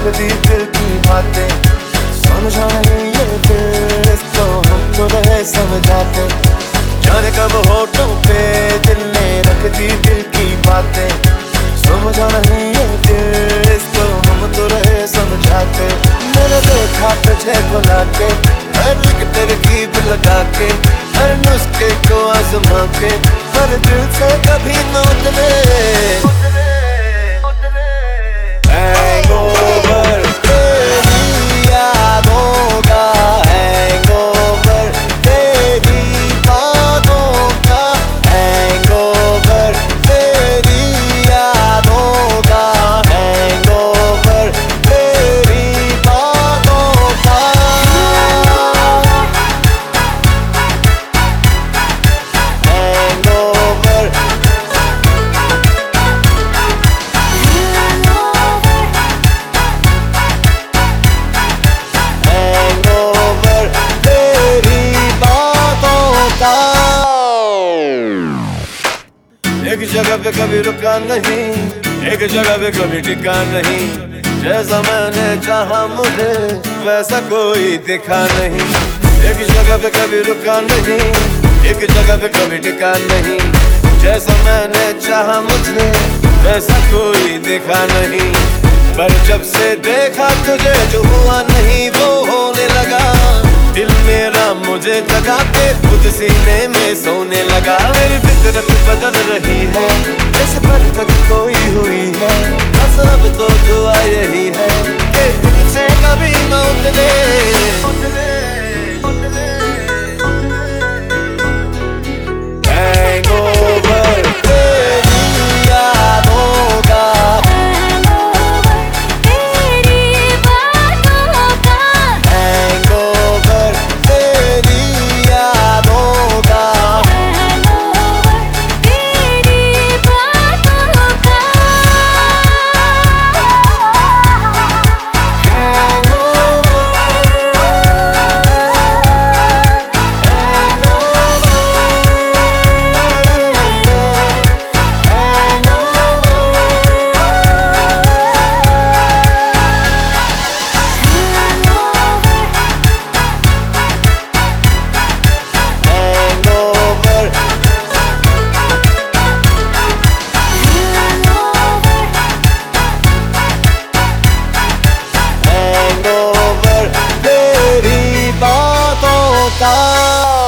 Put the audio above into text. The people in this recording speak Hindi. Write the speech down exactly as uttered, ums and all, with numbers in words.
रखती दिल की बातें, समझा नहीं ये दिल, इसको हम तो रहे समझाते। जाने कब होठों पे दिल ने रखती दिल की बातें, समझा नहीं ये दिल, इसको हम तो रहे समझाते। मैंने देखा तुझे बुला के, हर एक तरकीब लगा के, हर नुस्खे को आजमा के, पर दिल से कभी न उतरे। हैंगओवर तेरी यादों का, हैंगओवर तेरी बातों का, हैंगओवर तेरी यादों का, हैंगओवर तेरी बातों का। हैंगओवर हैंगओवर तेरी बातों का। एक जगह पे कभी रुका नहीं, एक जगह पे कभी टिका नहीं, जैसा मैंने चाहा मुझे वैसा कोई दिखा नहीं। एक जगह पे कभी रुका नहीं, एक जगह पे कभी टिका नहीं, जैसा मैंने चाहा मुझे वैसा कोई दिखा नहीं। पर जब से देखा तुझे जो हुआ नहीं वो होने लगा, दिल मेरा मुझे जगा के खुद सीने में सोने लगा। मेरी फितरत बदल रही है, जैसे बरकत कोई हुई है, बस अब तो दुआ यही है कि दिल से कभी न उतरे। हैंगओवर तेरी यादों का, हैंगओवर तेरी यादों का, तेरी बातों का।